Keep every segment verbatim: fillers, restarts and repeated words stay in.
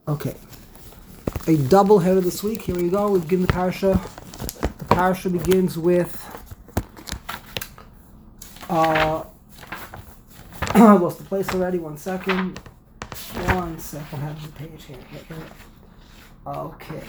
Okay. A double header this week. Here we go. We begin the parasha. The parasha begins with uh I lost the place already. One second. One second. I have the page here. Okay.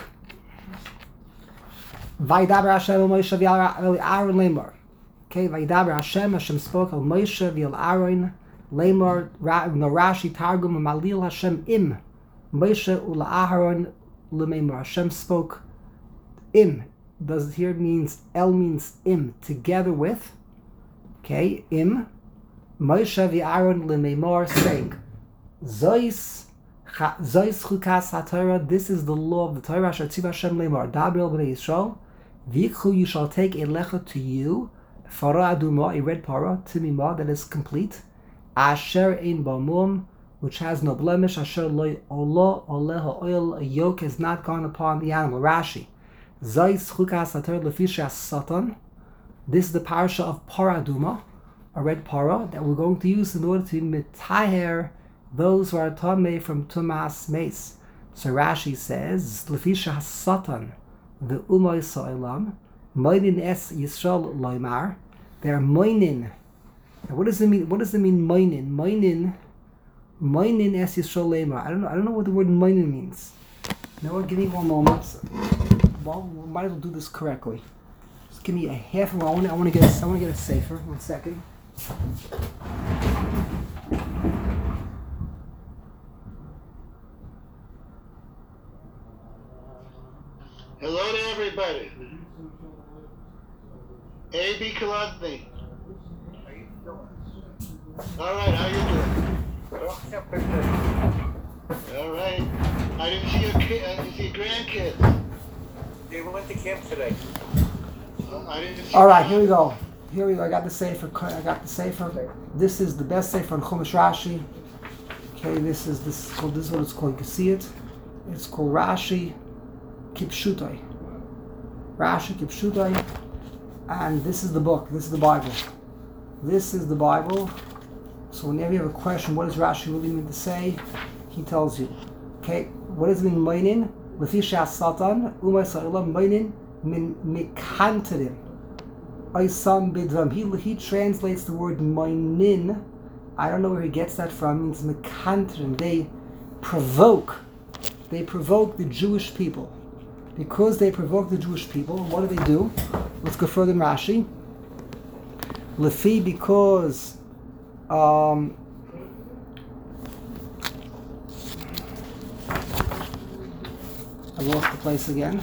Vaydaber Hashem el Moshe v'al Aaron lemor. Okay. Vaydaber Hashem. Hashem spoke el Moshe v'al Aaron lemor. No Rashi Targum Malil Hashem im Moshe ula Aaron lemor. Hashem spoke im. Does it here means el means im together with. Okay. Im Moshe v'Aaron lemor saying Zois Zois chukas haTorah. This is the law of the Torah. Asher tziva Hashem lemor daber el bnei Yisrael. V'yikchu, you shall take a lecha to you, farah aduma, a red parah, timima, that is complete, asher ein bamum, which has no blemish, asher loy olah oleha oil, a yoke has not gone upon the animal. Rashi, Zayis chukas haTorah lefisha satan. This is the parasha of parah aduma, a red parah, that we're going to use in order to mitaher those who are tamei from tumas meis. So Rashi says, lefisha satan. The Umay Sa'ilam, Moinin Es Yisrael Loimar. They are Moinin. Now what does it mean? What does it mean, Moinin? Moinin, Moinin Es Yisrael Loimar. I don't know. I don't know what the word Moinin means. You know what? Give me one moment. Well, we might as well do this correctly. Just give me a half. Of, I want. I want to get. A, I want to get a safer. One second. Hello to everybody. A B Kaladny. How you doing? All right, how you doing? All right. I didn't see your kid. I didn't see your grandkids. They went to camp today. Uh, I didn't see. All right, here we go. Here we go. I got the safer. I got the safer. This is the best safer on Chumash Rashi. Okay, this is this. Called, this is what it's called. You can see it. It's called Rashi Kipshutai. Rashi Kipshutai. And this is the book. This is the Bible. This is the Bible. So whenever you have a question, what does Rashi really mean to say? He tells you. Okay, what does it mean, Moinin? Lefisha Satan, Umay Sa'ilam, Moinin, Min Mikantarim. Aysam Bidvam. He he translates the word Moinin. I don't know where he gets that from. It means Mikantarim. They provoke. They provoke the Jewish people. Because they provoke the Jewish people, what do they do? Let's go further in Rashi. Lefi, because um, I lost the place again.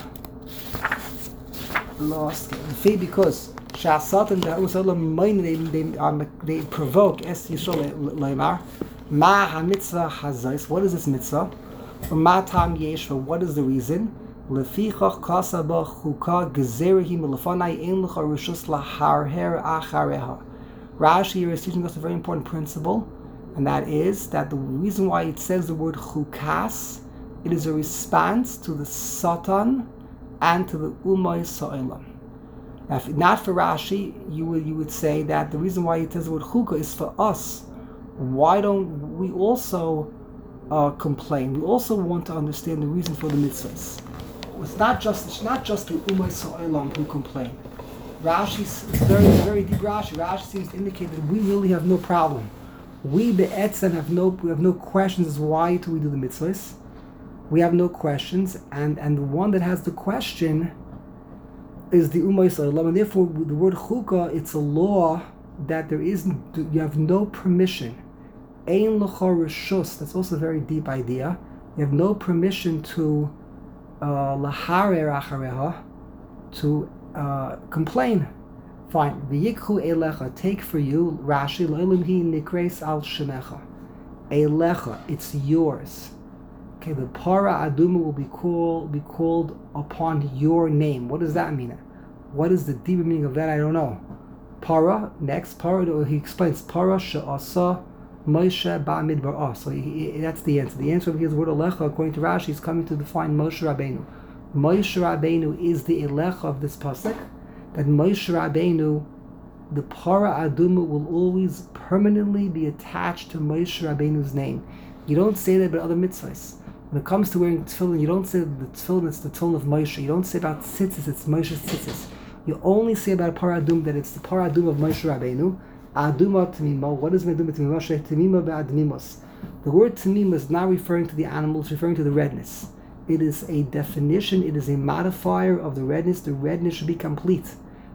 Lost. Lefi, because Shasatan they they um, they provoke Es Yisrael Leimar Ma HaMitzvah Hazais. What is this mitzvah? Matam Yeshva. What is the reason? Lefichach kasaba chuka gezerahim lefanai ein lecha rishus laharher achareha. Rashi here is teaching us a very important principle, and that is that the reason why it says the word chukas, it is a response to the Satan and to the Umay Sa'ilam. Now, if not for Rashi, you would you would say that the reason why it says the word chukah is for us. Why don't we also uh, complain? We also want to understand the reason for the mitzvahs. It's not just it's not just the Umay Sa'ilam who complain. Rashi is very very deep. Rashi Rashi seems to indicate that we really have no problem. We be'etzem have no we have no questions as why do we do the mitzvahs. We have no questions, and and the one that has the question is the Umay Sa'ilam, and therefore the word chukah, it's a law that there isn't. You have no permission. Ein lecha reshus. That's also a very deep idea. You have no permission to laharer achareha, to uh, complain. Fine. V'yikhu elecha, take for you. Rashi lo'elim hi nikres al shemecha. Elecha, it's yours. Okay, the para aduma will be called be called upon your name. What does that mean? What is the deeper meaning of that? I don't know. Para next para he explains para she'asa Moshe Ba'amidbar. So he, he, that's the answer. The answer of his word Elecha, according to Rashi, is coming to define Moshe Rabbeinu. Moshe Rabbeinu is the Elecha of this pasuk. That Moshe Rabbeinu, the Para Aduma, will always permanently be attached to Moshe Rabbeinu's name. You don't say that about other mitzvahs. When it comes to wearing tefillin, you don't say the tefillin, it's the tefillin of Moshe. You don't say about tzitzis, it's Moshe's tzitzis. You only say about paradum that it's the paradum of Moshe Rabbeinu. Aduma Tamima. What is Meduma Tamima? Tamima be'admimos. The word Tamima is not referring to the animal, it's referring to the redness. It is a definition, it is a modifier of the redness. The redness should be complete.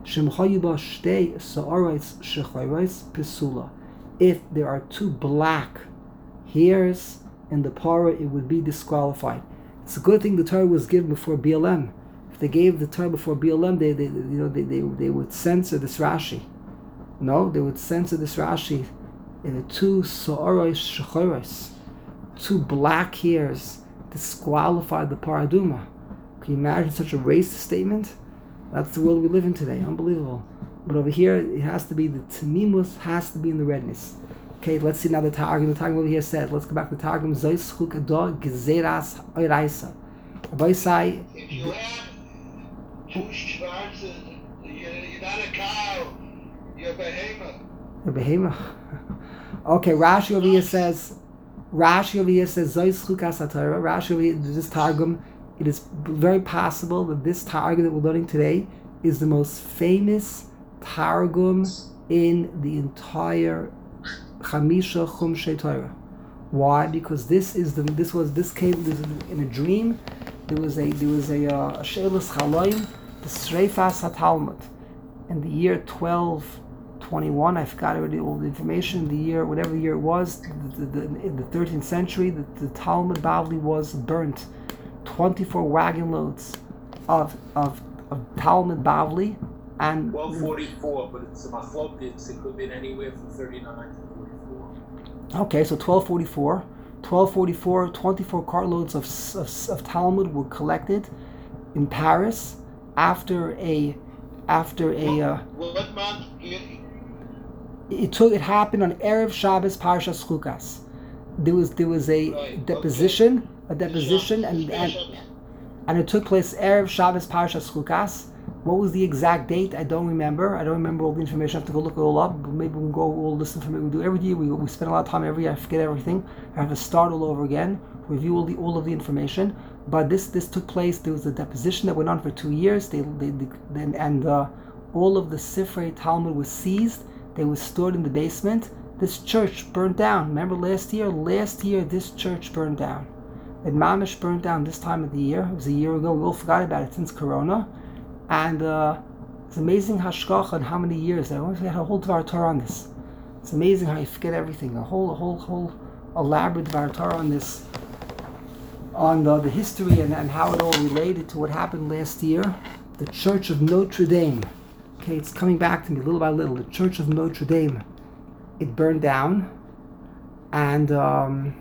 If there are two black hairs in the parah, it would be disqualified. It's a good thing the Torah was given before B L M. If they gave the Torah before B L M, they, they you know they, they, they would censor this Rashi. No, they would censor this Rashi in the two so'oros shechoros, two black hairs disqualified the paraduma. Can you imagine such a racist statement? That's the world we live in today. Unbelievable. But over here, it has to be the tamimus has to be in the redness. Okay, let's see now the Targum. The Targum over here said, let's go back to the Targum. Zois chukado gezeras oiraisa. Abaisai. If you have two schwarzes, you're, you're not a cow, you're a behemoth. A behemoth. Okay, Rashi over here says, Rashi over here says, Zois chukas HaTorah. Rashi over here, this Targum, it is very possible that this Targum that we're learning today is the most famous Targum in the entire Chamisha Chumshei Torah. Why? Because this is the this was this came this, in a dream. There was a there was a uh, Sheilus Chaloim, the Sreifas HaTalmud, in the year twelve twenty-one. I forgot already all the information. The year, whatever the year it was, the, the, the, in the thirteenth century, the, the Talmud Bavli was burnt. twenty-four wagon loads of of, of Talmud Bavli. And twelve forty-four, but it's a machlokes. It could be anywhere from thirty-nine to forty-four. Okay, so twelve forty-four, twelve forty-four, twenty-four cartloads of, of of Talmud were collected in Paris after a after a. Uh, What, what month? it took. It happened on Erev Shabbos Parshas Chukas. There was there was a Right, deposition, okay. a deposition, and, and and it took place Erev Shabbos Parshas Chukas. What was the exact date? I don't remember. I don't remember all the information. I have to go look it all up. Maybe we'll go, we'll listen from it. We do every year. We, we spend a lot of time every year. I forget everything. I have to start all over again, review all the all of the information. But this this took place. There was a deposition that went on for two years. They they, they and, and uh, all of the Sifrei Talmud was seized. They were stored in the basement. This church burned down. Remember last year? Last year this church burned down. It mamish burned down this time of the year. It was a year ago. We all forgot about it since Corona. And uh, it's amazing hashgacha and how many years. I always had a whole Dvar Torah on this. It's amazing how you forget everything. A whole, a whole, whole elaborate Dvar Torah on this, on the, the history and, and how it all related to what happened last year. The Church of Notre Dame. Okay, it's coming back to me little by little. The Church of Notre Dame. It burned down, and um,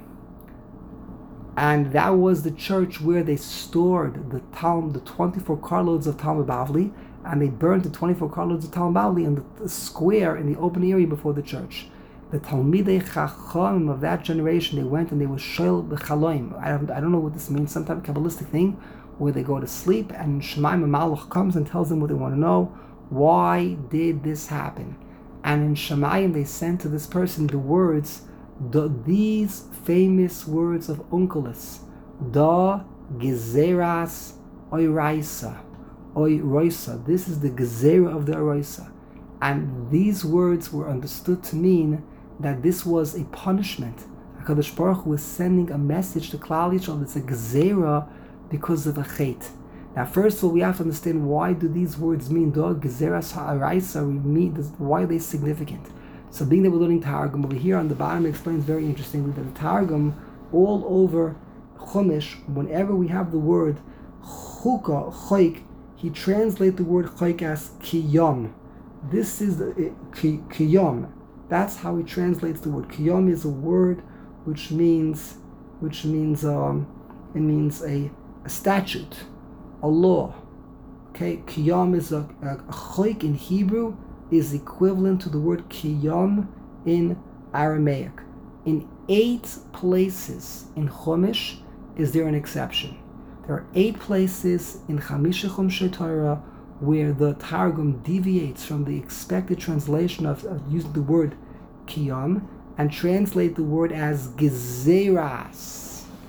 and that was the church where they stored the Talmud, the twenty-four carloads of Talmud Bavli, and they burned the twenty-four carloads of Talmud Bavli in the, the square in the open area before the church. The Talmidei Chacham of that generation, they went and they were shoel b'chaloim. I don't, I don't know what this means. Some type of Kabbalistic thing where they go to sleep and Shemaim Malach comes and tells them what they want to know. Why did this happen? And in Shemayim they sent to this person the words, the, these famous words of Onkelos, Da Gezeras Oiraisa, Oiraisa. This is the Gezerah of the Oiraisa. And these words were understood to mean that this was a punishment. HaKadosh Baruch Hu was sending a message to Klal Yisrael. It's a Gezerah because of a Chet. Now, first of all, we have to understand why do these words mean Da Gezeras Ha'araisa, mean why are they significant? So being that we're learning Targum, over here on the bottom it explains very interestingly that the Targum, all over Chumash, whenever we have the word Chuka, Choik, he translates the word Choik as Kiyom. This is the uh, Kiyom. That's how he translates the word. Kiyom is a word which means, which means, um, it means a, a statute, a law. Okay, Kiyom is a, a, a Choik in Hebrew is equivalent to the word Kiyom in Aramaic. In eight places in Chumash is there an exception. There are eight places in Chamisha Chumshei Torah where the Targum deviates from the expected translation of, of using the word Kiyom and translate the word as Gezeras.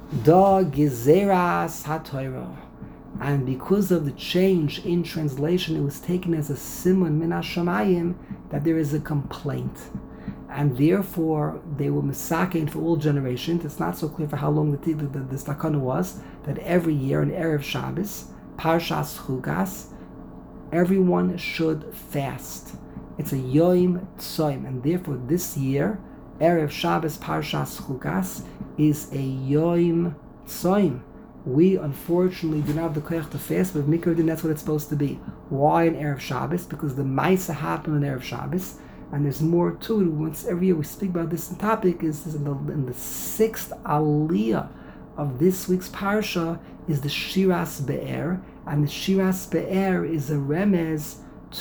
Da Gezeras HaTorah. And because of the change in translation, it was taken as a siman min hashamayim that there is a complaint. And therefore, they were misakein for all generations. It's not so clear for how long the, the, the, the stakana was, that every year in Erev Shabbos, Parshas Chugas, everyone should fast. It's a Yom Tzoim, and therefore this year, Erev Shabbos Parshas Chugas is a Yom Tzoim. We unfortunately do not have the koyach to fast, but Mikra din, that's what it's supposed to be. Why in Erev Shabbos? Because the Maisa happened on Erev Shabbos, and there's more to it. Once every year we speak about this topic, is in the, in the sixth aliyah of this week's parsha is the Shiras Be'er, and the Shiras Be'er is a remez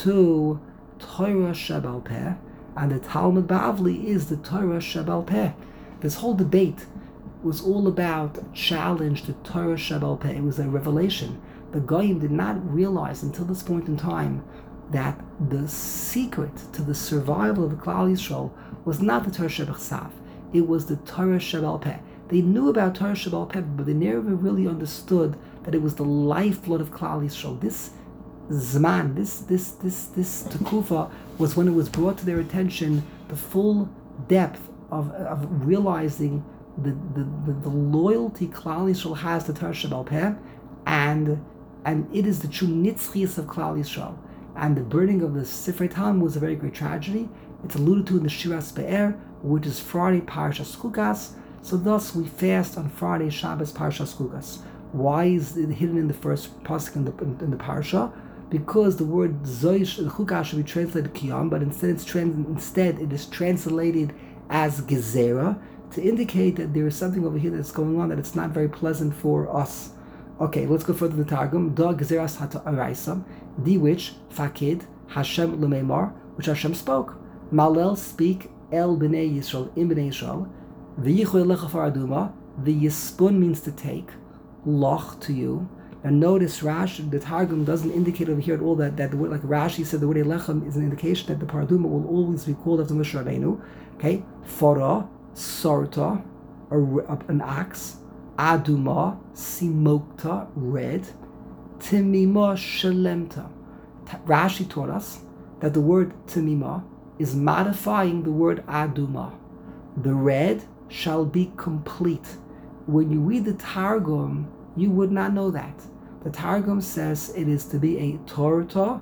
to Torah Shebal Peh, and the Talmud Bavli is the Torah Shebal Peh. This whole debate was all about a challenge to Torah Shebal Peh. It was a revelation. The Goyim did not realize until this point in time that the secret to the survival of the Klal Yisrael was not the Torah Shebechsav. It was the Torah Shebal Peh. They knew about Torah Shebal Peh, but they never really understood that it was the lifeblood of Klal Yisrael. This Zman, this this this this Tekufa was when it was brought to their attention the full depth of, of realizing the, the, the, the loyalty Klal Yisrael has to Torah Shebal Peh, and and it is the true nitzchias of Klal Yisrael. And the burning of the Sifrei Talmud was a very great tragedy. It's alluded to in the Shiras Be'er, which is Friday Parshas Chugas. So thus we fast on Friday Shabbos Parshas Chugas. Why is it hidden in the first pasuk in the in, in the parsha? Because the word Zoish Chugas should be translated Kiyam, but instead it's trans, instead it is translated as Gezerah to indicate that there is something over here that's going on that it's not very pleasant for us. Okay, let's go further to the Targum. Da Gezeras HaToraisa, the which Fakid Hashem L'Meimar, which Hashem spoke. Malel speak El Bnei Yisrael in Bnei Yisrael. V'yichoy lecha faraduma. The Yispun means to take. Loch to you. And notice Rashi, the Targum doesn't indicate over here at all that, that the word, like Rashi said, the word Elechem is an indication that the paraduma will always be called after Moshe Rabbeinu. Okay, Fara, Sorta, an axe. Aduma, Simokta, red. Timima, Shalemta. Rashi taught us that the word Timima is modifying the word Aduma. The red shall be complete. When you read the Targum, you would not know that. The Targum says it is to be a Torta,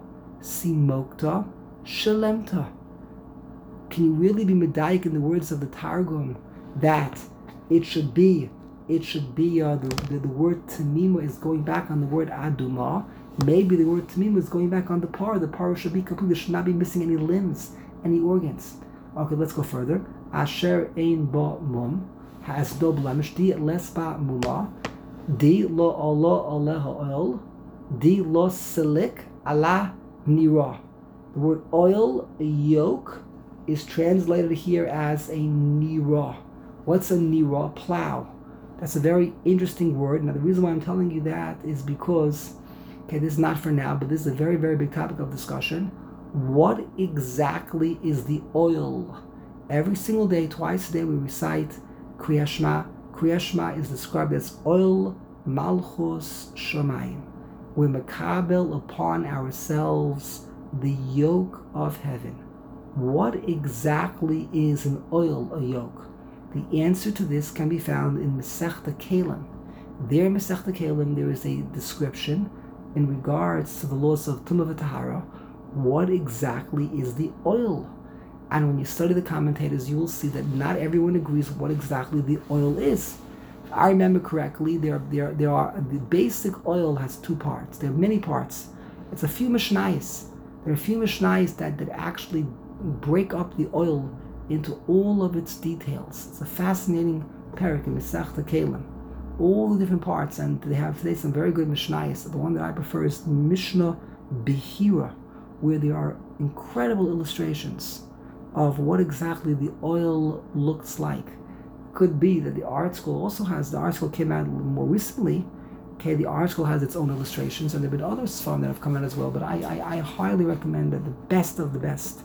Simokta, Shalemta. Can you really be medayik in the words of the Targum that it should be It should be uh, the, the the word Tamima is going back on the word Aduma. Maybe the word Tamima is going back on the par. The par should be complete. There should not be missing any limbs, any organs. Okay, let's go further. Asher ein ba mum has no blemish. Di les ba muma. Di lo Allah aleha oil. Di lo silik ala nira. The word oil, a yoke, is translated here as a nira. What's a nira? Plow. That's a very interesting word. Now, the reason why I'm telling you that is because, okay, this is not for now, but this is a very, very big topic of discussion. What exactly is the oil? Every single day, twice a day, we recite Kriya Shema. Kriya Shema is described as oil malchus shamayim. We makabel upon ourselves the yoke of heaven. What exactly is an oil, a yoke? The answer to this can be found in Masechta Kelim. There in Masechta Kelim, there is a description in regards to the laws of Tumah v'Tahara. What exactly is the oil? And when you study the commentators, you will see that not everyone agrees what exactly the oil is. If I remember correctly, there, there, there are the basic oil has two parts. There are many parts. It's a few mishnayos. There are a few mishnayos that, that actually break up the oil into all of its details. It's a fascinating parak in Masechta Kelim. All the different parts, and they have today some very good mishnayos. The one that I prefer is Mishnah Behira, where there are incredible illustrations of what exactly the oil looks like. Could be that the art school also has, the art school came out more recently. Okay, the art school has its own illustrations, and there have been others from that have come out as well. But I, I, I highly recommend that the best of the best.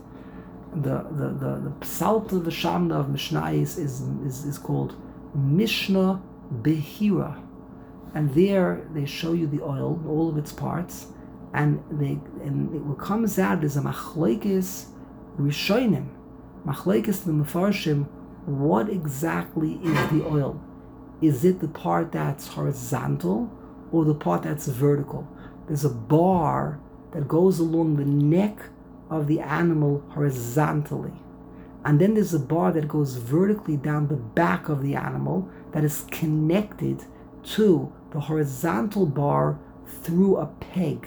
The the the the Psalta V'Shamna of Mishnayos is, is is called Mishnah Behira. And there they show you the oil, all of its parts, and they and it, what comes out is a machlekes rishonim, machlekes the mefarshim. What exactly is the oil? Is it the part that's horizontal or the part that's vertical? There's a bar that goes along the neck of the animal horizontally, and then there's a bar that goes vertically down the back of the animal that is connected to the horizontal bar through a peg.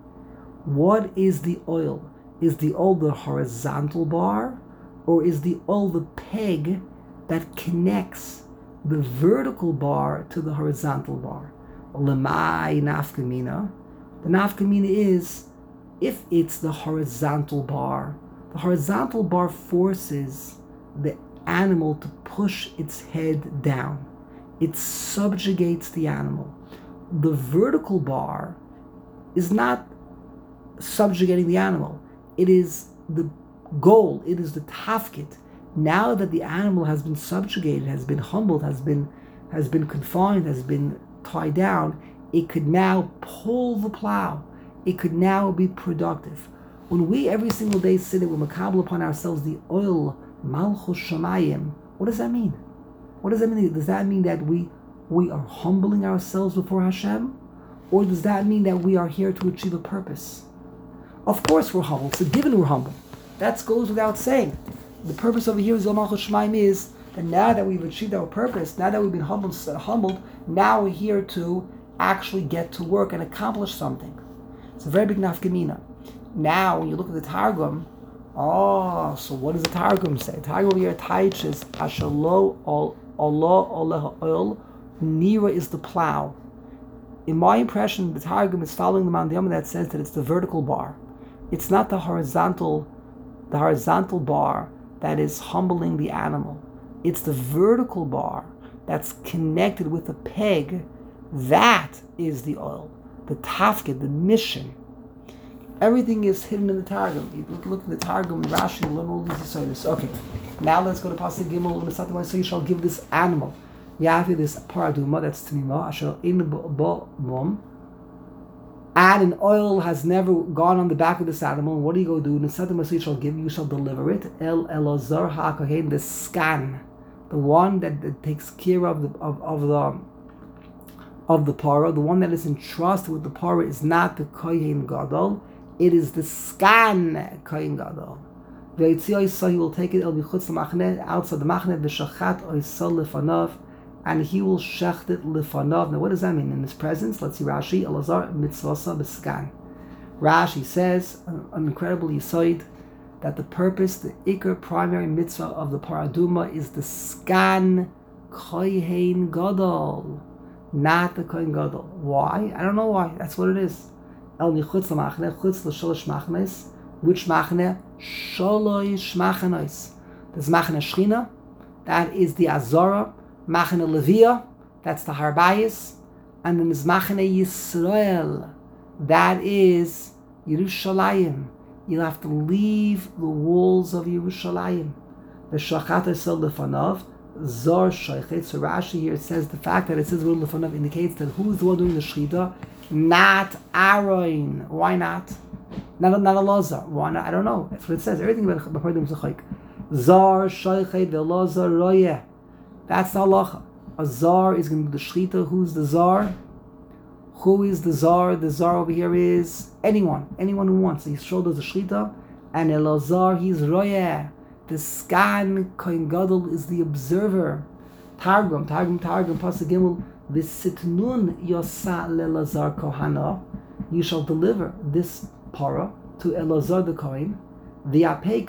What is the oil? Is the oil the horizontal bar, or is the oil the peg that connects the vertical bar to the horizontal bar? Lemai nafkamina. The nafkamina is, if it's the horizontal bar, the horizontal bar forces the animal to push its head down. It subjugates the animal. The vertical bar is not subjugating the animal. It is the goal. It is the tafkit. Now that the animal has been subjugated, has been humbled, has been has been confined, has been tied down, it could now pull the plow. It could now be productive. When we every single day sit and we makabel upon ourselves the oil malchus shamayim, what does that mean? What does that mean? Does that mean that we we are humbling ourselves before Hashem? Or does that mean that we are here to achieve a purpose? Of course we're humble. It's a given we're humble. That goes without saying. The purpose over here is Malchus Shemaim is that now that we've achieved our purpose, now that we've been humbled, humbled, now we're here to actually get to work and accomplish something. It's a very big nafkamina. Now when you look at the Targum, oh, so what does the Targum say? The Targum over here teaches Ashalo Allah Allah oil Nira is the plow. In my impression, the Targum is following the Mandiyam that says that it's the vertical bar. It's not the horizontal, the horizontal bar that is humbling the animal. It's the vertical bar that's connected with a peg. That is the oil, the tafkid, the mission. Everything is hidden in the Targum. You look, look at the Targum, Rashi, learn all these deciders. Okay, now let's go to Pasuk Gimel. So you shall give this animal. Yavi, this paraduma, that's tmima, asher in bom. And an oil has never gone on the back of this animal. And what do you go do? Nesatim you shall give, you shall deliver it. El Elazar HaKohen, the scan, the one that, that takes care of the of, of the of the para, the one that is entrusted with the para is not the Kohen Gadol. It is the scan Kohen Gadol. So he will take it el bichutz l'machne, outside the machne, v'shachat oisol lefanav, and he will shecht it lefanav. Now what does that mean? In his presence, let's see Rashi, Elazar mitzvasa b'skan. Rashi says, an incredible yisoid, that the purpose, the ikar primary mitzvah of the paraduma is the scan Kohen Gadol, not the Kohen Gadol. Why? I don't know why. That's what it is. El nichutz l'machne, chutz l'sholosh machnes. Which machne? Sholosh machnes. There's machne Shechina, that is the Azara. Machne Levia, that's the Harbayis. And then there's machne Yisrael, that is Yerushalayim. You'll have to leave the walls of Yerushalayim. The Shachat Esel Lefanav, Zor Shochet. So Rashi here says the fact that it says Lefanav indicates that who's the one doing the Shechita? Not Aaron. Why not? Not, not Elazar. Why not? I don't know. That's what it says. Everything about B'Pardim Zechayk. Zar Shochet Ve'Elazar Royeh. That's the halacha. A zar is going to do the shechita. Who's the zar? Who is the zar? The zar over here is anyone. Anyone who wants. He shoulders the shechita. And Elazar, he's royeh. The skan Kohen Gadol is the observer. Targum, Targum, Targum, Pasuk Gimel. V'sitnun yosa leLazar kohana. You shall deliver this para to Elazar the Kohen. V'yapek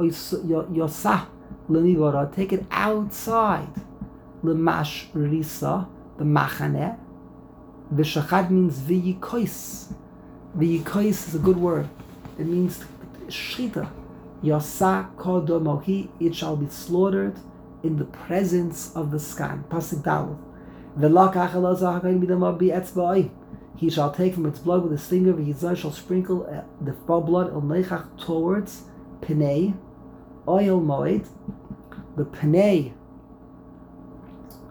yosa. Take it outside. L'mash risa, the machane. V'shachad means v'yikois. V'yikois is a good word. It means shchita. Yasa kodomohi, it shall be slaughtered in the presence of the skan. Pasuk Daled. V'lakach Elazar hakayin b'damav bi'etzba'ai. He shall take from its blood with his finger. V'yizar shall sprinkle the blood el neichach towards Pnei. Oil moed, the Pnei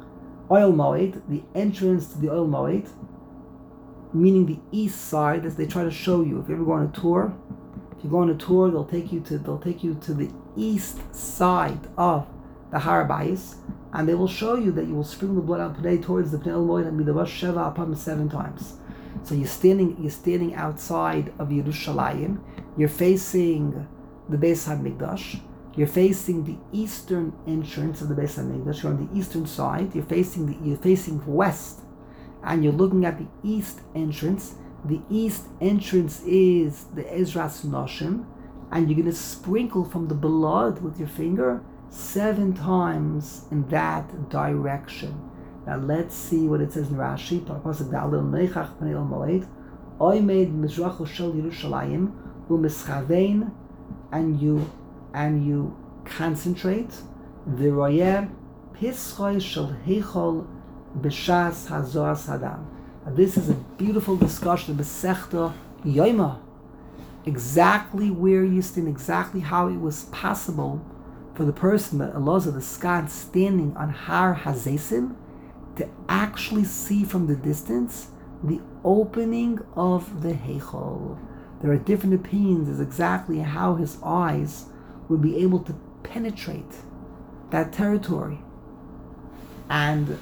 Oil Moed, the entrance to the Oil Moed, meaning the east side, as they try to show you. If you ever go on a tour, if you go on a tour, they'll take you to they'll take you to the east side of the Har Bayis, and they will show you that you will sprinkle the blood on Pnei towards the Pnei Oil Moed and Midabash Sheva Apam seven times. So you're standing you're standing outside of Yerushalayim. You're facing the Beis HaMikdash. You're facing the eastern entrance of the Beis HaMikdash. You're on the eastern side. You're facing the you're facing west, and you're looking at the east entrance. The east entrance is the Ezras Noshim, and you're going to sprinkle from the blood with your finger seven times in that direction. Now let's see what it says in Rashi. Pasuk Dalil Neichach Pnei El Moed Oimed Mizrachu Shel Yerushalayim Umischavein, and you and you concentrate V'royeh Pischoi Shel Heichol B'Shas Hazor Sadam. This is a beautiful discussion of Masechta Yoma, exactly where you stand, exactly how it was possible for the person, the Elazar, the Skan, standing on Har Hazesim, to actually see from the distance the opening of the Heichol. There are different opinions as exactly how his eyes would be able to penetrate that territory. And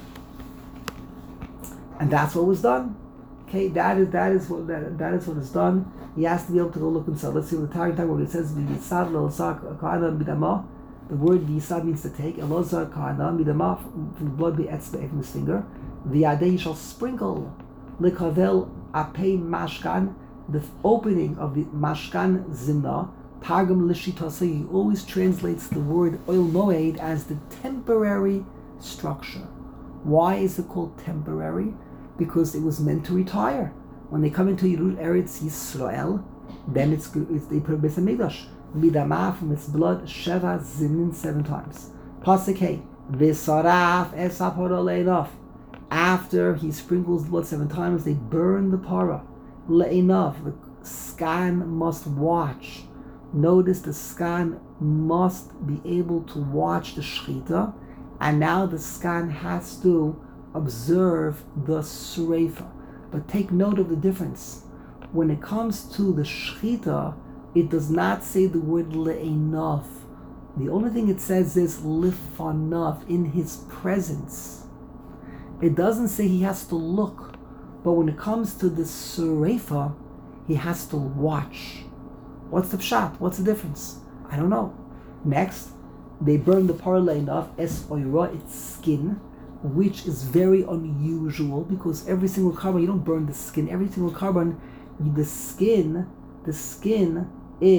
and that's what was done. Okay, that is that is what that, that is what is done. He has to be able to go look inside. Let's see what the Targum time where it says V'yisad le'osar kahana midama. The word V'yisad means to take. Elozar kahana midama, from the blood be etzbeh, from his finger. V'yadeh, you shall sprinkle lekavel apei mashkan, the opening of the mashkan zimna. Targum lishitasa, he always translates the word oil moed as the temporary structure. Why is it called temporary? Because it was meant to retire. When they come into Eretz Yisrael, then it's, it's they put a Beis HaMikdash. Midama, from its blood, Sheva Zimnin, seven times. Pasuk Hey, V'saraf esapora le'enof. After he sprinkles blood seven times, they burn the para. Le'enof, the skan must watch. Notice the skan must be able to watch the shechita, and now the skan has to observe the sreifa. But take note of the difference. When it comes to the shechita, it does not say the word le'enof. The only thing it says is lifanav, in his presence. It doesn't say he has to look. But when it comes to the sreifa, he has to watch. What's the pshat? What's the difference? I don't know. Next, they burn the par le'enof, es oira, its skin, which is very unusual because every single carbon, you don't burn the skin. Every single carbon, the skin, the skin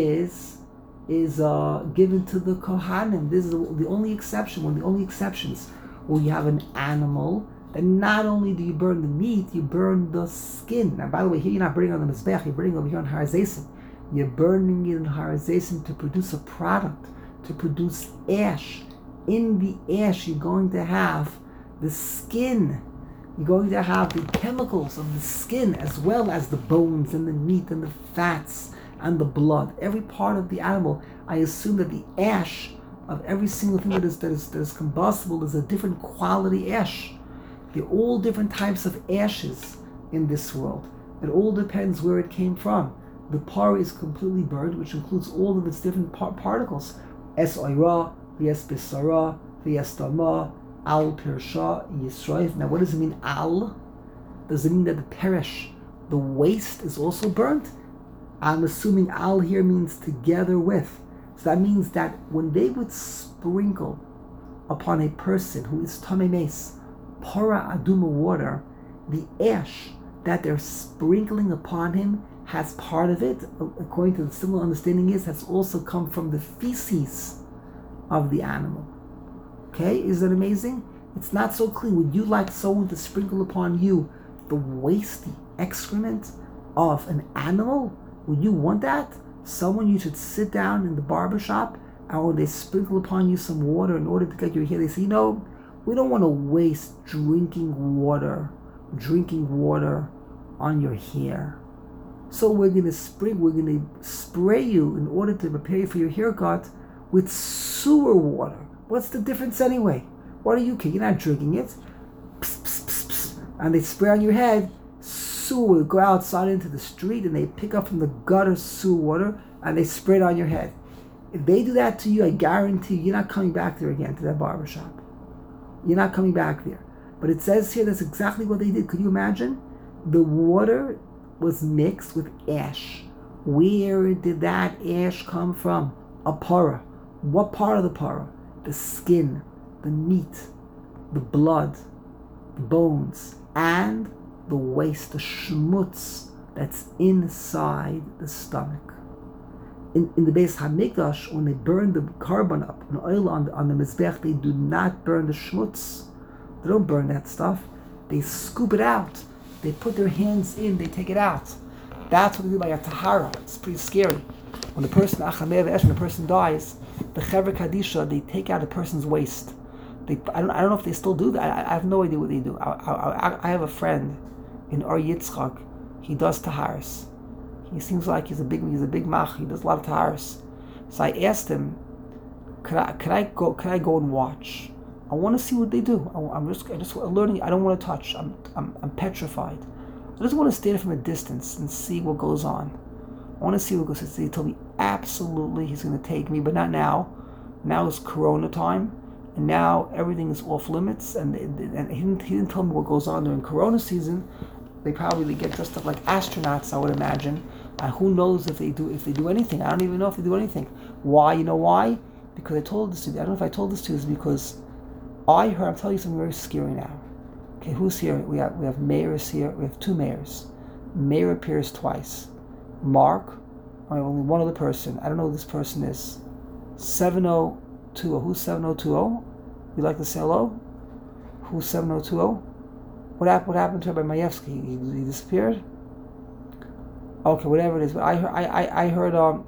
is is uh, given to the kohanim. This is the, the only exception. One of the only exceptions where you have an animal, then not only do you burn the meat, you burn the skin. Now, by the way, here you're not burning on the mizbech. You're burning over here on Har Hazesim. You're burning it in Har Hazesim to produce a product, to produce ash. In the ash, you're going to have the skin. You're going to have the chemicals of the skin as well as the bones and the meat and the fats and the blood. Every part of the animal, I assume that the ash of every single thing that is that is, that is combustible is a different quality ash. There are all different types of ashes in this world. It all depends where it came from. The par is completely burned, which includes all of its different par- particles. Es oira, v'es bisara, v'es dama, al pirsha yisroif. Now, what does it mean, al? Does it mean that the perish, the waste, is also burnt? I'm assuming al here means together with. So that means that when they would sprinkle upon a person who is tamei meis, para aduma water, the ash that they're sprinkling upon him has part of it, according to the similar understanding, is has also come from the feces of the animal. Okay, is that amazing? It's not so clean. Would you like someone to sprinkle upon you the waste, the excrement of an animal? Would you want that? Someone you should sit down in the barbershop, and when they sprinkle upon you some water in order to get your hair, they say, you know, we don't want to waste drinking water, drinking water on your hair. So we're going to spray, we're going to spray you in order to prepare you for your haircut with sewer water. What's the difference anyway? What are you kidding? You're not drinking it. and they spray on your head, sewer will go outside into the street and they pick up from the gutter sewer water and they spray it on your head. If they do that to you, I guarantee you, you're not coming back there again to that barber shop. You're not coming back there. But it says here that's exactly what they did. Could you imagine? The water was mixed with ash. Where did that ash come from? A para. What part of the para? The skin, the meat, the blood, the bones, and the waste, the schmutz that's inside the stomach. In, in the Beis Hamikdash, when they burn the carbon up, an oil on the, on the Mizbech, they do not burn the schmutz. They don't burn that stuff. They scoop it out. They put their hands in, they take it out. That's what they do by a tahara. It's pretty scary. When the person, when the person dies, the Chevra Kadisha, they take out a person's waist. They, I don't, I don't know if they still do that. I, I have no idea what they do. I, I, I have a friend in Or Yitzchak. He does taharas. He seems like he's a big, he's a big mach. He does a lot of taharas. So I asked him, could I, could I go, could I go and watch? I want to see what they do. I, I'm just, I just learning. I don't want to touch. I'm, I'm, I'm petrified. I just want to stand from a distance and see what goes on. I want to see what goes on. He told me absolutely he's going to take me, but not now. Now is Corona time, and now everything is off limits. And, and he didn't, he didn't tell me what goes on during Corona season. They probably get dressed up like astronauts, I would imagine. And who knows if they do if they do anything? I don't even know if they do anything. Why? You know why? Because I told this to you. I don't know if I told this to you. Is because I heard. I'm telling you something very scary now. Okay, who's here? We have we have mayors here. We have two mayors. Mayor appears twice. Mark, I have only one other person. I don't know who this person is. seven oh two oh. Who's seven oh two oh? You like to say hello? Who's seven oh two oh? What happened? What happened to Rabbi Mayevsky? He, he disappeared. Okay, whatever it is. But I heard. I, I, I heard. Um,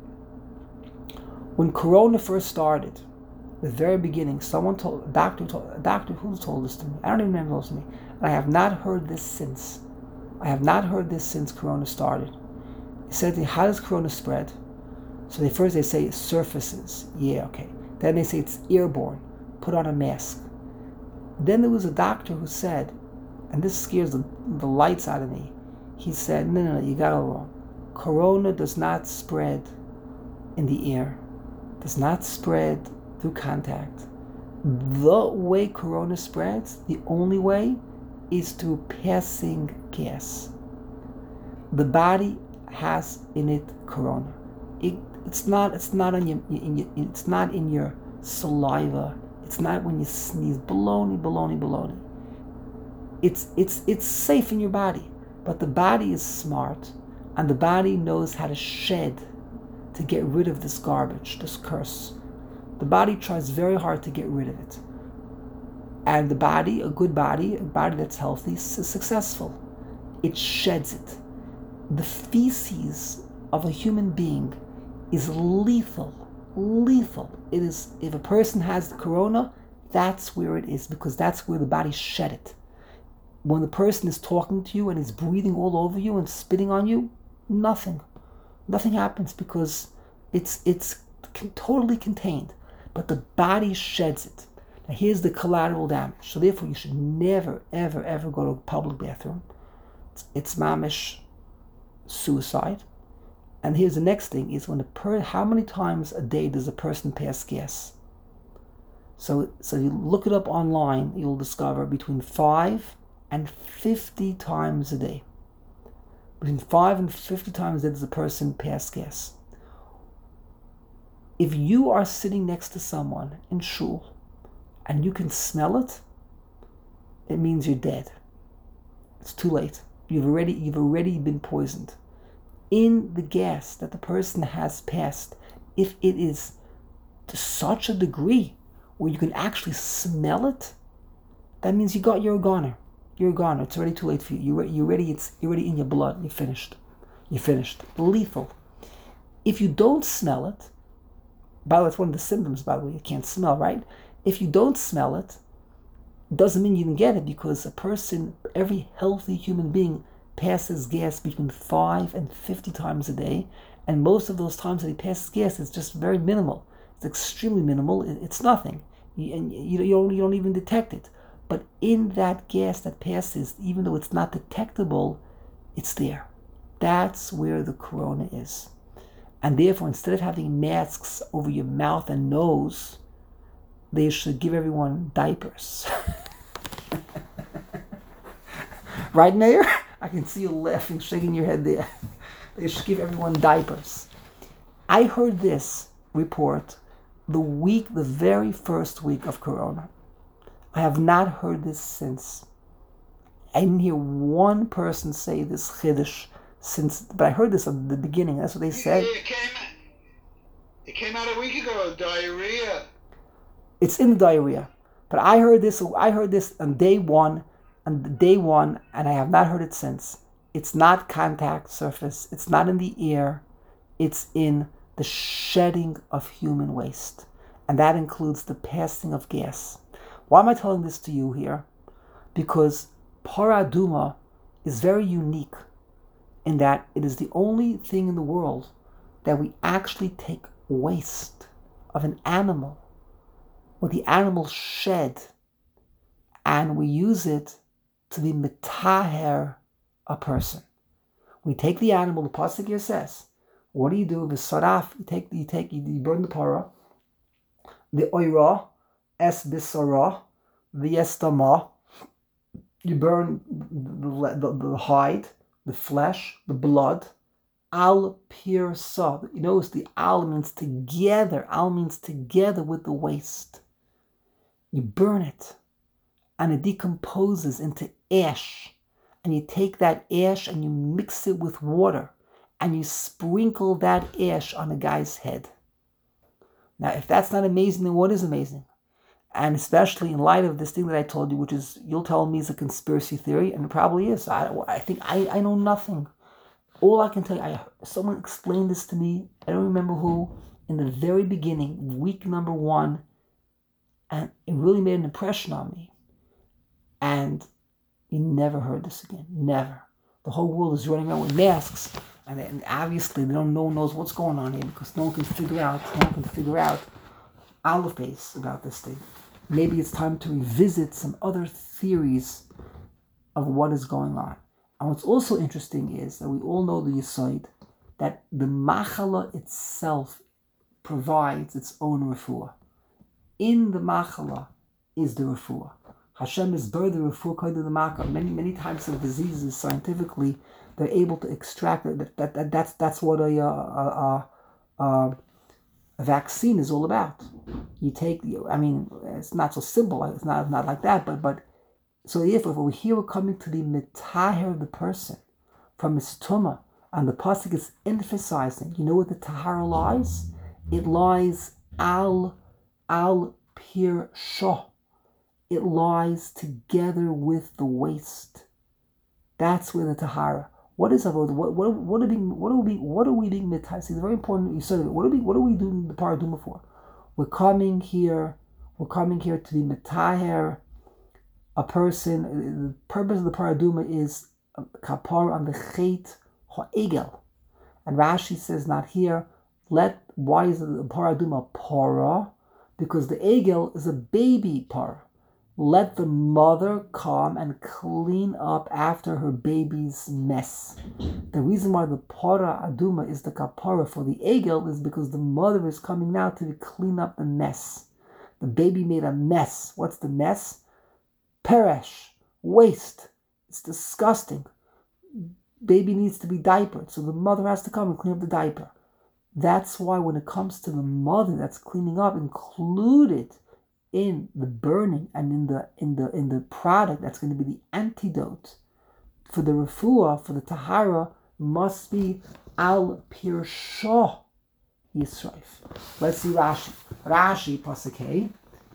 when Corona first started, the very beginning, someone told a doctor told a doctor who told this to me. I don't even remember who told this to me, and I have not heard this since. I have not heard this since Corona started. He said to me, "How does Corona spread?" So they first they say surfaces. Yeah, okay. Then they say it's airborne. Put on a mask. Then there was a doctor who said, and this scares the, the lights out of me. He said, no, no, no, you got it wrong. Corona does not spread in the air. Does not spread through contact. The way Corona spreads, the only way, is through passing gas. The body has in it Corona. It, it's not. It's not on your. In your. It's not in your saliva. It's not when you sneeze. Baloney, baloney, baloney. It's it's it's safe in your body, but the body is smart, and the body knows how to shed, to get rid of this garbage, this curse. The body tries very hard to get rid of it, and the body, a good body, a body that's healthy, is successful. It sheds it. The feces of a human being is lethal, lethal. It is, if a person has the corona, that's where it is, because that's where the body shed it. When the person is talking to you and is breathing all over you and spitting on you, nothing. Nothing happens because it's it's totally contained. But the body sheds it. Now here's the collateral damage. So therefore you should never, ever, ever go to a public bathroom. It's, it's mamish suicide. And here's the next thing, is when the per how many times a day does a person pass gas? So so you look it up online, you'll discover between five and fifty times a day. Between five and fifty times a day does a person pass gas. If you are sitting next to someone in shul and you can smell it, it means you're dead. It's too late. You've already you've already been poisoned. In the gas that the person has passed, if it is to such a degree where you can actually smell it, that means you got you're a goner. You're a goner. It's already too late for you. You're, you're ready. It's you're already in your blood. You're finished. You're finished. Lethal. If you don't smell it, by the way, it's one of the symptoms. By the way, you can't smell, right? If you don't smell it, doesn't mean you can get it, because a person, every healthy human being, passes gas between five and fifty times a day, and most of those times that he passes gas is just very minimal. It's extremely minimal. It's nothing, you, and you, you don't you don't even detect it. but in that gas that passes, even though it's not detectable, it's there. That's where the corona is. And therefore, instead of having masks over your mouth and nose, they should give everyone diapers. Right, Mayor? I can see you laughing, shaking your head there. They should give everyone diapers. I heard this report the week, the very first week of Corona. I have not heard this since. I didn't hear one person say this chiddush since, but I heard this at the beginning. That's what they said. It came, it came out a week ago. Diarrhea. It's in the diarrhea, but I heard this. I heard this on day one, on day one, and I have not heard it since. It's not contact surface. It's not in the air. It's in the shedding of human waste, and that includes the passing of gas. Why am I telling this to you here? Because Parah Adumah is very unique in that it is the only thing in the world that we actually take waste of an animal, what the animal shed, and we use it to be metaher a person. We take the animal, the pasuk here says, what do you do? The saraf, you take, you take, you burn the parah, the oira, es bisara, the estama, you burn the, the, the hide, the flesh, the blood, al pirsa. You notice the al means together. Al means together with the waste. You burn it, and it decomposes into ash. And you take that ash and you mix it with water, and you sprinkle that ash on a guy's head. Now, if that's not amazing, then what is amazing? And especially in light of this thing that I told you, which is, you'll tell me is a conspiracy theory, and it probably is. I, I think I, I know nothing. All I can tell you, I, someone explained this to me, I don't remember who, in the very beginning, week number one, and it really made an impression on me. And you never heard this again. Never. The whole world is running around with masks, and, and obviously they don't, no one knows what's going on here, because no one can figure out, no one can figure out Aleph base about this thing. Maybe it's time to revisit some other theories of what is going on. And what's also interesting is that we all know the Yesod, that the Machala itself provides its own refuah. In the Machala is the refuah. Hashem is bird the refuah kind of the Machala. Many, many types of diseases, scientifically, they're able to extract it. That, that, that, that's, that's what a, a, a, a, a vaccine is all about. You take, I mean, it's not so simple, it's not not like that, but but so if, if we're here, we're coming to the metaher of the person from his tumah, and the pasuk is emphasizing, you know what the tahara lies? It lies al al pir shah. It lies together with the waste. That's where the tahara. What is about what what what are being what are we what are we being metaher? See, it's very important. You said it. What are we what are we doing the Parah Adumah for? We're coming here. We're coming here to be metaher a person. The purpose of the Parah Adumah is kapar on the chet ha'egel, and Rashi says not here. Let why is the Parah Adumah para? Because the egel is a baby para. Let the mother come and clean up after her baby's mess. The reason why the Parah Adumah is the kapara for the egel is because the mother is coming now to clean up the mess. The baby made a mess. What's the mess? Peresh, waste. It's disgusting. Baby needs to be diapered, so the mother has to come and clean up the diaper. That's why when it comes to the mother that's cleaning up, included in the burning and in the in the in the product that's going to be the antidote for the refuah, for the tahara, must be al pirshah Yisrael. Let's see Rashi. Rashi pasuk.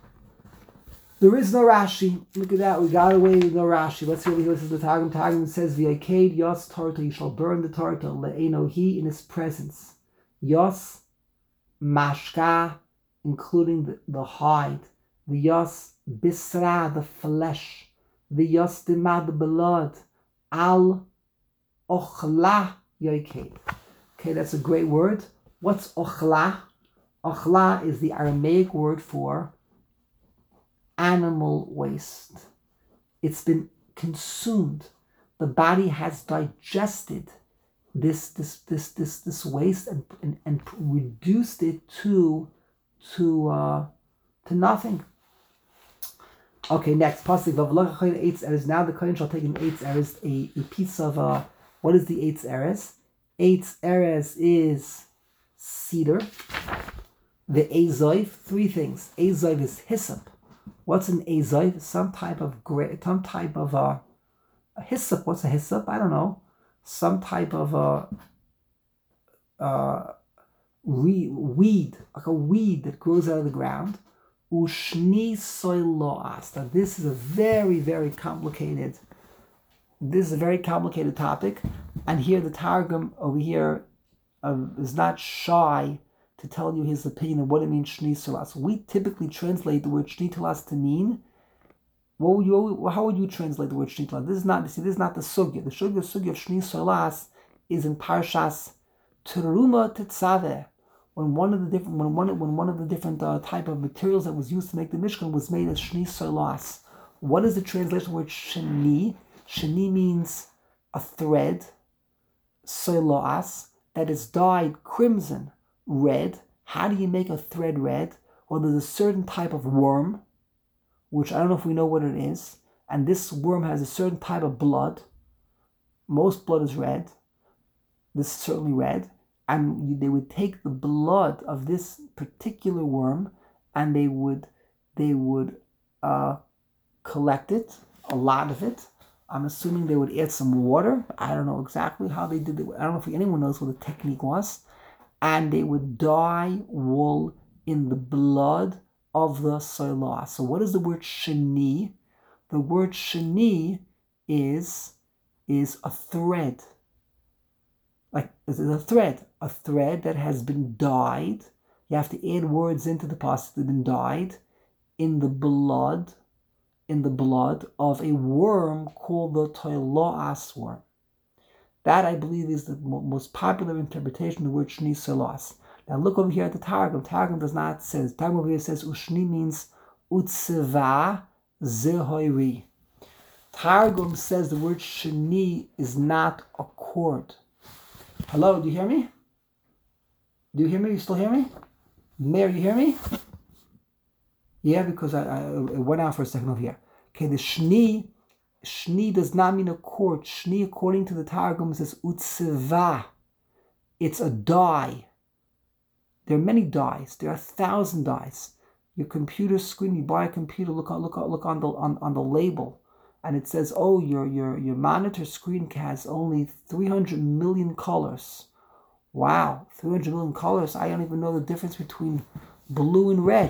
There is no Rashi. Look at that. We got away with no Rashi. Let's see what he says. The Targum Targum says v'yaked yos tarta. You shall burn the tarta le'eno he in his presence. Yos mashka, including the, the hide. The yos bisra, the flesh. The yos dima, the blood. Al ochla yoiked. Okay, that's a great word. What's ochla? Ochla is the Aramaic word for animal waste. it's been consumed. The body has digested this this this this this waste and and, and reduced it to to uh, to nothing. Okay, next pasuk of eight eres. Now the kohen shall take an eight eres, a, a piece of uh what is the eight eres? Eight eres is cedar. The azoiv, three things. Azoiv is hyssop. What's an azoiv? Some type of gra- some type of uh, a hyssop. What's a hyssop? I don't know. Some type of a uh, uh, re- weed, like a weed that grows out of the ground. Ushni soiloas. Now this is a very, very complicated. This is a very complicated topic, and here the Targum over here uh, is not shy to tell you his opinion of what it means shni solas. We typically translate the word shni tolas to mean. What would you? How would you translate the word shni tolas? This is not. See, this is not the sugya. The sugya, sugya of shni solas is in Parshas Teruma Tetzaveh. When one of the different when one when one of the different uh, type of materials that was used to make the Mishkan was made as shni solas. What is the translation word shni? Shni means a thread. Solas that is dyed crimson, red. How do you make a thread red? Well, there's a certain type of worm, which I don't know if we know what it is, and this worm has a certain type of blood. Most blood is red. This is certainly red. And you, they would take the blood of this particular worm, and they would they would uh, collect it, a lot of it. I'm assuming they would add some water. I don't know exactly how they did it. I don't know if anyone knows what the technique was. And they would dye wool in the blood of the solah. So what is the word sheni? The word sheni is, is a thread. Like, it's a thread. A thread that has been dyed. You have to add words into the pasuk that have been dyed in the blood, in the blood of a worm called the toiloas worm. That, I believe, is the most popular interpretation of the word shni solas. Now look over here at the Targum. Targum does not say. Targum over here says ushni means utseva zehoiri. Targum says the word shni is not a cord. Hello, do you hear me? Do you hear me? You still hear me? Mayor, you hear me? Yeah, because I, I it went out for a second over here. Okay, the shni, shni does not mean a cord. Shni, according to the Targum, says utseva. It's a dye. There are many dyes. There are a thousand dyes. Your computer screen, you buy a computer, look on, look on, look on the on, on the label, and it says, oh, your your your monitor screen has only three hundred million colors. Wow, three hundred million colors. I don't even know the difference between blue and red.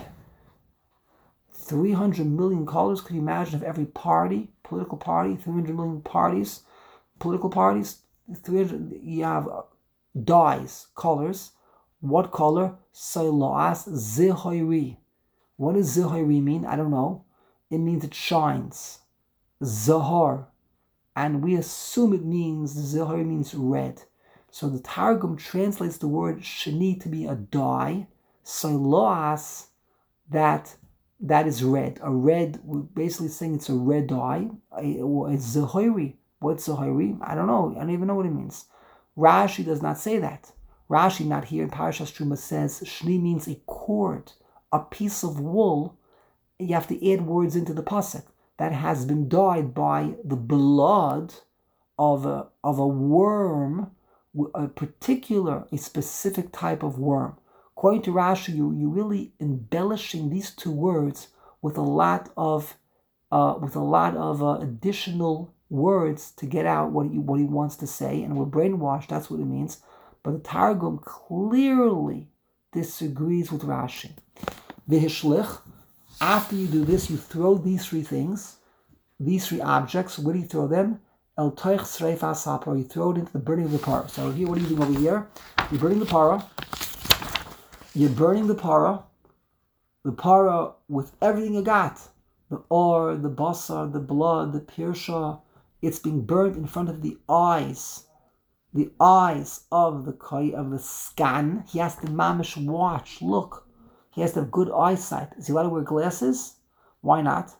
three hundred million colors. Could you imagine if every party, political party, three hundred million parties, political parties, three hundred, you have dyes, colors. What color? Solas zehoiri. What does zehoiri mean? I don't know. It means it shines. Zahar. And we assume it means, zehoiri means red. So the Targum translates the word sheni to be a dye. Solas, that that is red. A red, we're basically saying it's a red dye. It's zehoiri. What's zehoiri? I don't know. I don't even know what it means. Rashi does not say that. Rashi, not here in Parashas Truma, says shni means a cord, a piece of wool. You have to add words into the pasuk that has been dyed by the blood of a of a worm, a particular, a specific type of worm. According to Rashi, you you're really embellishing these two words with a lot of uh, with a lot of uh, additional words to get out what he what he wants to say, and we're brainwashed. That's what it means. But the Targum clearly disagrees with Rashi. V'hishlich, after you do this, you throw these three things, these three objects. Where do you throw them? El toich sreif asapor. You throw it into the burning of the parah. So here, what are you doing over here? You're burning the parah. You're burning the parah. The parah with everything you got. The or, the basar, the blood, the pirsha. It's being burnt in front of the eyes. The eyes of the koi, of the scan. He has to mamish watch, look. He has to have good eyesight. Is he allowed to wear glasses? Why not?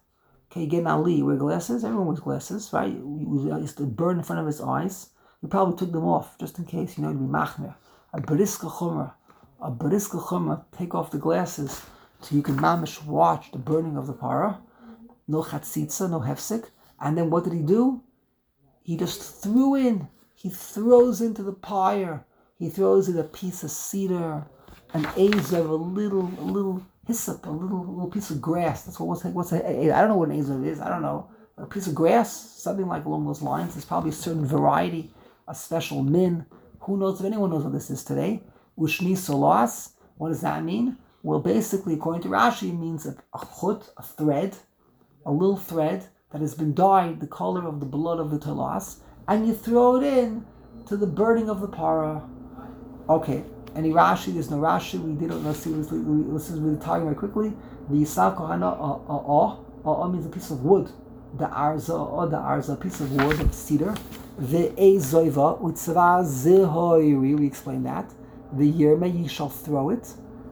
Okay, again, Ali, wear glasses. Everyone wears glasses, right? We used to burn in front of his eyes. We probably took them off just in case, you know, to be machmer. A beriska chumrah, a beriska chumrah, take off the glasses so you can mamish watch the burning of the para. No chatzitza, no hefsek. And then what did he do? He just threw in. He throws into the pyre. He throws in a piece of cedar, an azav, a little, a little hyssop, a little, little piece of grass. That's what. What's what's a, I don't know what an azav is. I don't know. A piece of grass, something like along those lines. There's probably a certain variety, a special min. Who knows if anyone knows what this is today? Ushni solas. What does that mean? Well, basically, according to Rashi, it means a, a chut, a thread, a little thread that has been dyed the color of the blood of the talas, and you throw it in to the burning of the para. Okay, any Rashi? There's no Rashi. We didn't. Let's see. Let's, let's just read the talking very quickly. The Yisav Kohana ah ah means a piece of wood. The arza or the arza, a piece of wood of cedar. The ezoiva utzva zehoiri. We explained that. The yirme, you shall throw it.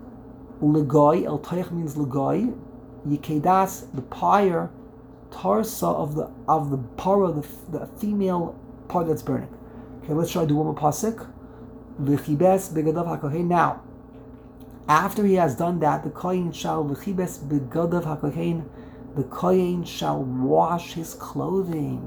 Legoi el toich means legoi. Yikedas, the pyre. Tarsa of the of the para, the, the female part that's burning. Okay, let's try to do one more pasuk. V'chibes begadav hakohen. Now, after he has done that, the kohen shall v'chibes begadav hakohen. The kohen shall wash his clothing.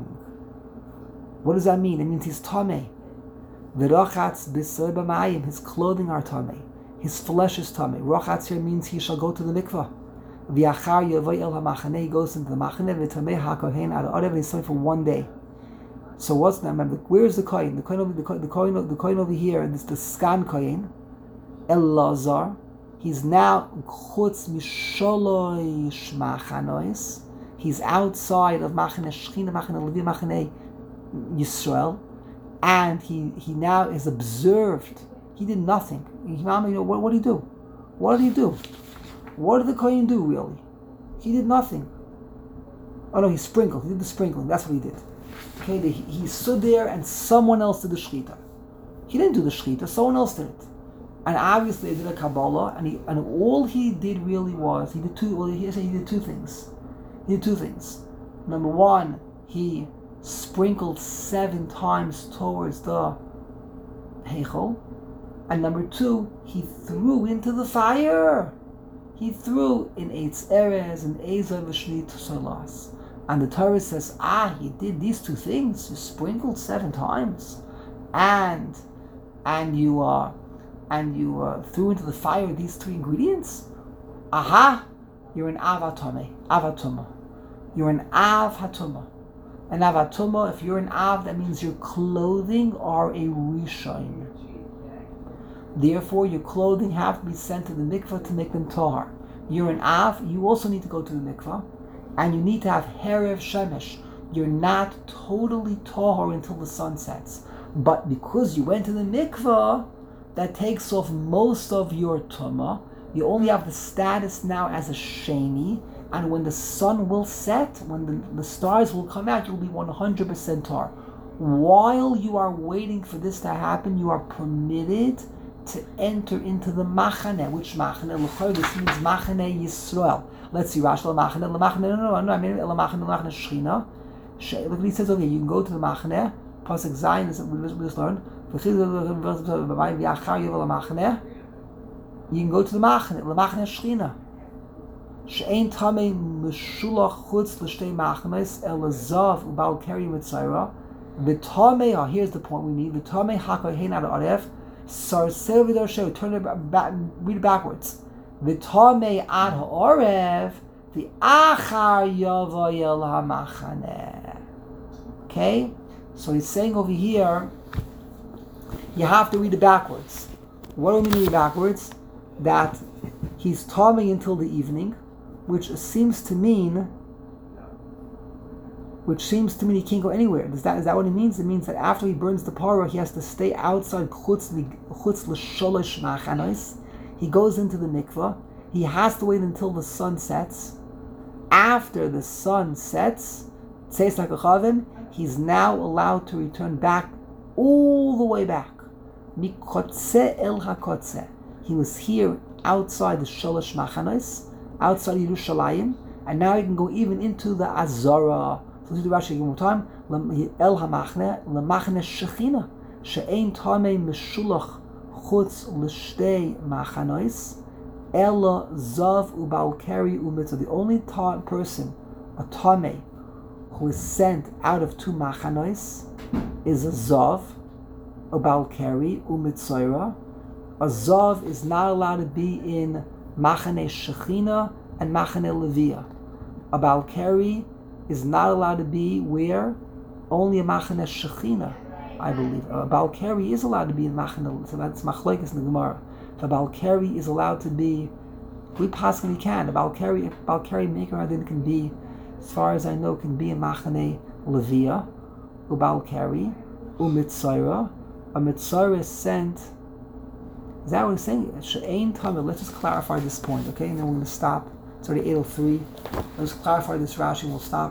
What does that mean? It means he's tamei. V'rachatz b'soy b'mayim. His clothing are tamei. His flesh is tamei. Rachatz here means he shall go to the mikvah. V'achar yavoy el hamachane, he goes into the machane, v'tamei hakohen ad arev, and he's for one day. So what's that? Remember, where is the kohen? The kohen over the kohen, the kohen, the kohen over here, this the skan kohen, Elazar. He's now chutz misholosh machanois. He's outside of machane shechina, machane levi, machane Yisrael, and he he now is observed. He did nothing. He, you know what? What did he do? What did he do? What did the kohen do, really? He did nothing. Oh no, he sprinkled. He did the sprinkling. That's what he did. Okay, the, he stood there and someone else did the shechita. He didn't do the shechita, someone else did it. And obviously he did a Kabbalah, and he and all he did really was, he did two, well, he, he did two things. He did two things. Number one, he sprinkled seven times towards the Heichel. And number two, he threw into the fire. He threw in Eitz Erez and Ezav V'Shni Solas. And the Torah says, ah, he did these two things. You sprinkled seven times, and and you uh, and you uh, threw into the fire these three ingredients. Aha, you're an avatome, avatuma. You're an av hatuma. An avatuma. If you're an av, that means your clothing are a rishon. Therefore, your clothing have to be sent to the mikvah to make them tahar. You're an av, you also need to go to the mikvah, and you need to have herev shemesh. You're not totally tahar until the sun sets. But because you went to the mikvah, that takes off most of your tumah. You only have the status now as a sheni, and when the sun will set, when the, the stars will come out, you'll be one hundred percent tahar. While you are waiting for this to happen, you are permitted to enter into the machane. Which machane? L'chor, this means machane Yisrael. Let's see, Rashi, machane, l'machane, no, no, no, I mean, l'machane, l'machane Shechina. Look what he says over here. You can go to the machane. Pasuk Zayin is we just learned. You can go to the machane, l'machane Shechina. She'ein tamei meshulach chutz l'shtei machanes elazav ubal keri mitzayra. V'tamei, here's the point we need. V'tamei hakohen ad aref. Sarser v'doshe, turn it back, read it backwards. V'tamei ad ha'orev, v'achar yavoy el ha'machane. Okay? So he's saying over here, you have to read it backwards. What do we mean read backwards? That he's tamei until the evening, which seems to mean which seems to mean he can't go anywhere. Is that is that what it means? It means that after he burns the parah, he has to stay outside chutz l'sholosh machanos. He goes into the mikvah. He has to wait until the sun sets. After the sun sets, tzeis hakachavim, he's now allowed to return back all the way back. Mikotze el hakotze. He was here outside the sholosh machanos, outside Yerushalayim, And now you can go even into the Azara. So let's do Rashi again one more time. El hamachne lemachne shechina she'ein tamei meshulach chutz l'shtei machanois ela zav ubal keri umitzah. The only ta- person, a tamei, who is sent out of two machanois is a zav, a balkari, umitzayra. A zav is not allowed to be in machane shechina and machane levia. A balkari is not allowed to be where? Only a machane shechina, I believe. A balkari is allowed to be in machane, so that's machlokes in the Gemara. If a balkari is allowed to be, we possibly can. A balkari, balkari maker adin can be, as far as I know, can be in machane levia, ubalkari, umitzayra. A mitzayra is sent. Is that what he's saying? She'ein tamei. Let's just clarify this point, okay? And then we're going to stop. It's already eight oh three. Let's clarify this Rashi and we'll stop.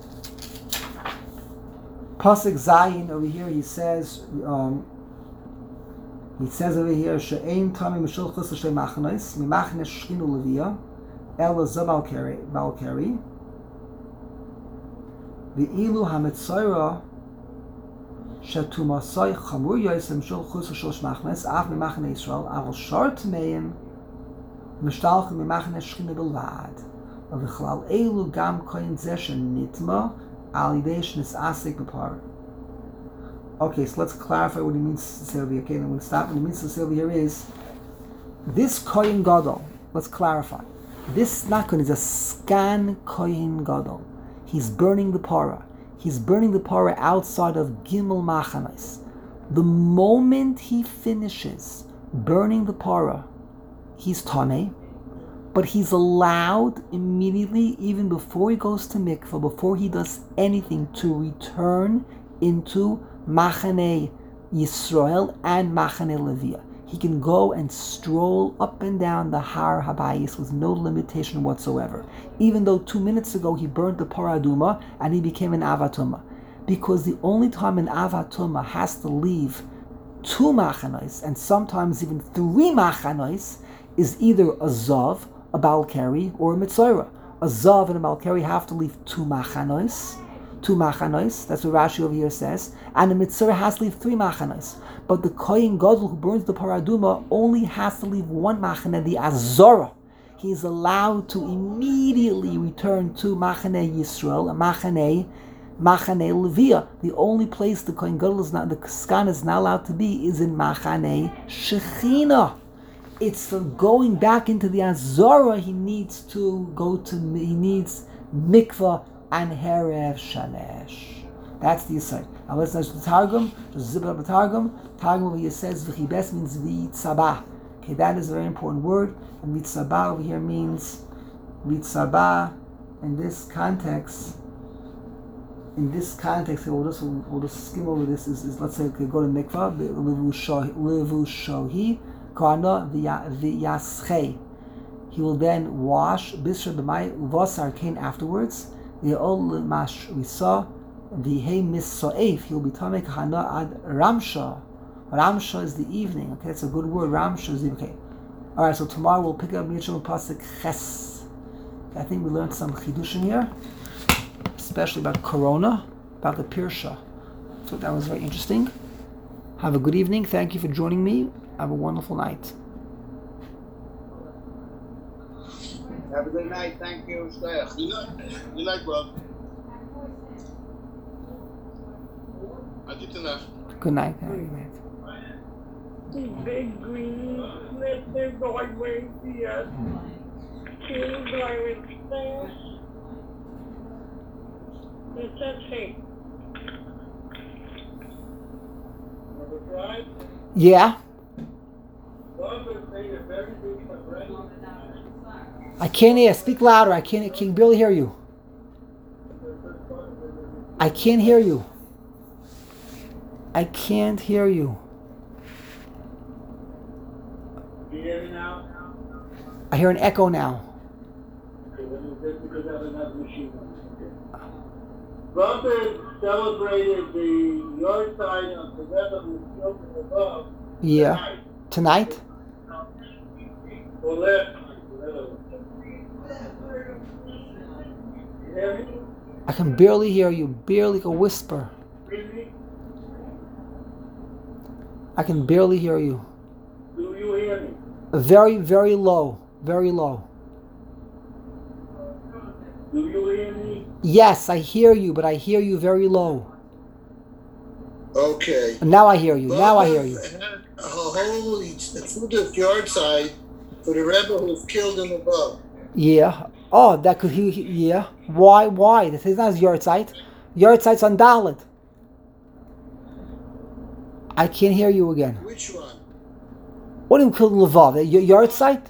Pasuk Zayin over here, he says, um, he says over here, She'ein tamei mishul chus l'shtei machnos, mimachne shchinu levia, ela za balkari, balkari. V'ilu hamitzayra, Shatumasai chamur yosem shul chus shlosh machnes af mimachne Yisrael aval shar tmeim mishtalchim mimachne shchina belvad avichlal elu gam koyin zeh shenitma al yidei shnisasik b'par. Okay, so let's clarify what he means, Sylvia. Okay, then we'll stop. What he means, Sylvia, here is this koyin gadol. Let's clarify. This nakon is a scan koyin gadol. He's burning the parah. He's burning the parah outside of Gimel Machanos. The moment he finishes burning the parah, he's tamei, but he's allowed immediately, even before he goes to mikvah, before he does anything, to return into Machane Yisrael and Machane Levia. He can go and stroll up and down the Har Habayis with no limitation whatsoever. Even though two minutes ago he burned the Paraduma and he became an Avatuma. Because the only time an Avatuma has to leave two Machanos, and sometimes even three Machanos, is either a Zav, a Balkari, or a Mitzorah. A Zav and a Balkari have to leave two Machanos. Two Machanos, that's what Rashi over here says. And a Mitzorah has to leave three Machanos. But the Kohen Gadol who burns the Paraduma only has to leave one Machane, the Azora. He is allowed to immediately return to Machane Yisrael, a Machane, Machane Levia. The only place the Kohen Gadol is not, the Skan is not allowed to be, is in Machane Shechina. It's the going back into the Azora. He needs to go to, he needs Mikvah and Herev Shalesh. That's the aside. Now let's know the Targum. Just zip it up the Targum. Targum over here says v'chibes means v'yitzabah. Okay, that is a very important word. And v'yitzabah over here means v'yitzabah. In this context, in this context, we'll just we'll, we'll just skim over this. Is, is let's say okay, go to mikvah levu shohi kana v'yaschei. He will then wash bishra b'may uvasar kain afterwards. V'ol mash risa. The hey misoef, he'll be tamei kahana ad ramsha. Ramsha is the evening. Okay, that's a good word. Ramsha is the okay. All right, so tomorrow we'll pick up Yishon Pasuk Ches. I think we learned some chidushim here, especially about Corona, about the Pirsha. So that was very interesting. Have a good evening. Thank you for joining me. Have a wonderful night. Have a good night. Thank you. Good night. Good night, bro. Good night. Good night. The big green slipper going way here. Two going there. It's okay. Yeah. I can't hear. Speak louder. I can't. I can barely hear you. I can't hear you. I can't hear you. You hear me now? I hear an echo now. Robert celebrated the your side of the weather with children above. Yeah. Tonight? Or last night. hear me? I can barely hear you. Barely a whisper. Really? I can barely hear you. Do you hear me? Very, very low. Very low. Do you hear me? Yes, I hear you, but I hear you very low. Okay. And now I hear you. Now I hear you. A holy through the yard side for the rebel who was killed in the bow. Yeah. Oh, that could he? he- Yeah. Why? Why? This is not yard site. Yard site's on Dalit. I can't hear you again. Which one? What do you kill Lavav? The y- yard site?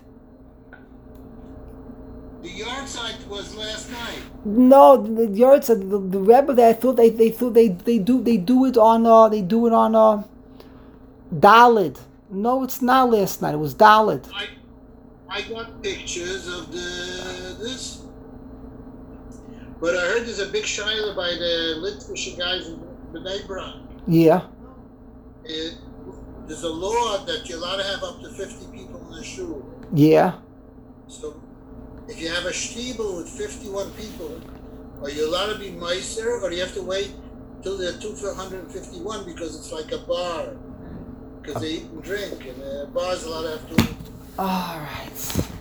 The yard site was last night. No, the the yard site. The, the Rebbe. They I thought they they thought they they do they do it on uh they do it on uh Dalit. No, it's not last night. It was Dalit. I I got pictures of the this. But I heard there's a big shiloh by the Litvish guys in B'nai Brak. Yeah. It, there's a law that you're allowed to have up to fifty people in the shul. Yeah. So if you have a shtibel with fifty-one people, are you allowed to be meiser, or do you have to wait till there are two for one hundred fifty-one because it's like a bar? Because they eat and drink, and a bar's allowed to have two. All right.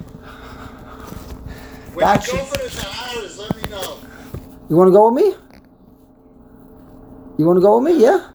When That's- you go for the Saharas, let me know. You want to go with me? You want to go with me? Yeah.